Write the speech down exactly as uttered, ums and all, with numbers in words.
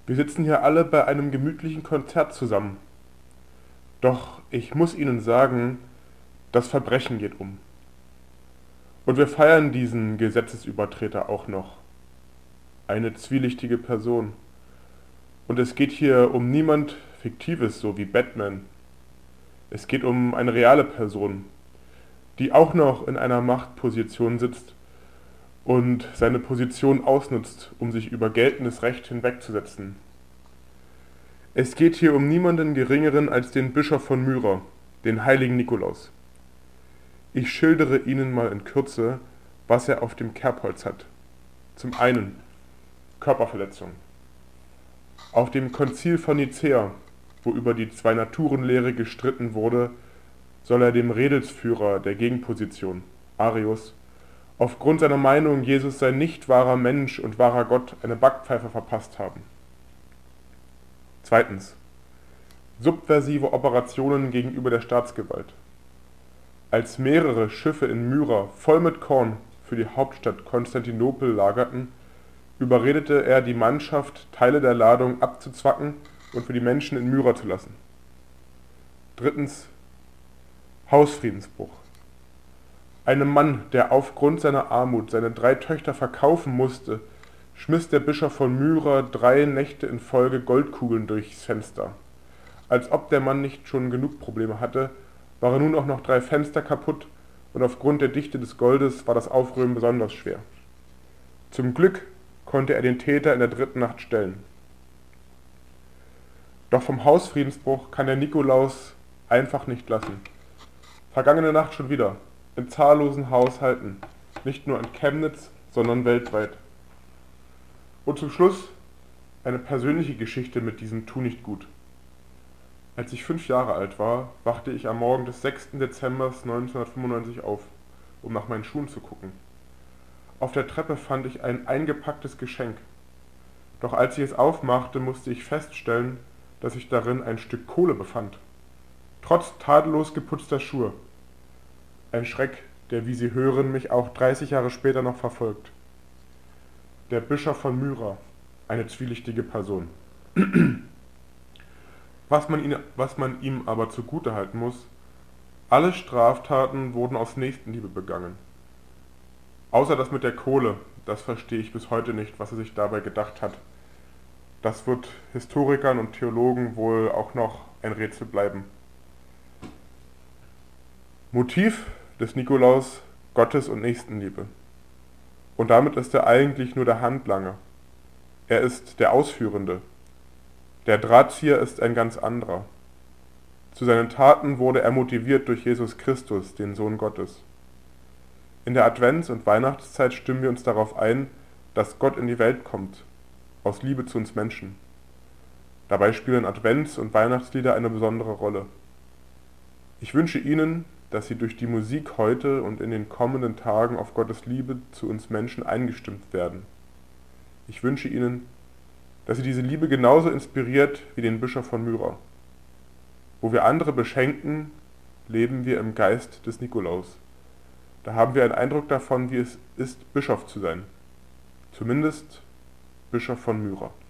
Wir sitzen hier alle bei einem gemütlichen Konzert zusammen. Doch ich muss Ihnen sagen, das Verbrechen geht um. Und wir feiern diesen Gesetzesübertreter auch noch. Eine zwielichtige Person. Und es geht hier um niemand Fiktives, so wie Batman. Es geht um eine reale Person, die auch noch in einer Machtposition sitzt und seine Position ausnutzt, um sich über geltendes Recht hinwegzusetzen. Es geht hier um niemanden Geringeren als den Bischof von Myra, den heiligen Nikolaus. Ich schildere Ihnen mal in Kürze, was er auf dem Kerbholz hat. Zum einen Körperverletzung. Auf dem Konzil von Nicäa, wo über die Zwei-Naturen-Lehre gestritten wurde, soll er dem Redelsführer der Gegenposition, Arius, aufgrund seiner Meinung, Jesus sei nicht wahrer Mensch und wahrer Gott, eine Backpfeife verpasst haben. Zweitens. Subversive Operationen gegenüber der Staatsgewalt. Als mehrere Schiffe in Myra voll mit Korn für die Hauptstadt Konstantinopel lagerten, überredete er die Mannschaft, Teile der Ladung abzuzwacken und für die Menschen in Myra zu lassen. Drittens. Hausfriedensbruch. Einem Mann, der aufgrund seiner Armut seine drei Töchter verkaufen musste, schmiss der Bischof von Myra drei Nächte in Folge Goldkugeln durchs Fenster. Als ob der Mann nicht schon genug Probleme hatte, waren nun auch noch drei Fenster kaputt und aufgrund der Dichte des Goldes war das Aufrühren besonders schwer. Zum Glück konnte er den Täter in der dritten Nacht stellen. Doch vom Hausfriedensbruch kann der Nikolaus einfach nicht lassen. Vergangene Nacht schon wieder, in zahllosen Haushalten, nicht nur in Chemnitz, sondern weltweit. Und zum Schluss eine persönliche Geschichte mit diesem Tu-nicht-gut. Als ich fünf Jahre alt war, wachte ich am Morgen des sechsten Dezember neunzehnhundertfünfundneunzig auf, um nach meinen Schuhen zu gucken. Auf der Treppe fand ich ein eingepacktes Geschenk. Doch als ich es aufmachte, musste ich feststellen, dass sich darin ein Stück Kohle befand. Trotz tadellos geputzter Schuhe. Ein Schreck, der, wie Sie hören, mich auch dreißig Jahre später noch verfolgt. Der Bischof von Myra, eine zwielichtige Person. Was man, ihn, was man ihm aber zugutehalten muss, alle Straftaten wurden aus Nächstenliebe begangen. Außer das mit der Kohle, das verstehe ich bis heute nicht, was er sich dabei gedacht hat. Das wird Historikern und Theologen wohl auch noch ein Rätsel bleiben. Motiv des Nikolaus: Gottes- und Nächstenliebe. Und damit ist er eigentlich nur der Handlanger. Er ist der Ausführende. Der Drahtzieher ist ein ganz anderer. Zu seinen Taten wurde er motiviert durch Jesus Christus, den Sohn Gottes. In der Advents- und Weihnachtszeit stimmen wir uns darauf ein, dass Gott in die Welt kommt, aus Liebe zu uns Menschen. Dabei spielen Advents- und Weihnachtslieder eine besondere Rolle. Ich wünsche Ihnen, dass Sie durch die Musik heute und in den kommenden Tagen auf Gottes Liebe zu uns Menschen eingestimmt werden. Ich wünsche Ihnen, dass Sie diese Liebe genauso inspiriert wie den Bischof von Myra. Wo wir andere beschenken, leben wir im Geist des Nikolaus. Da haben wir einen Eindruck davon, wie es ist, Bischof zu sein. Zumindest Bischof von Myra.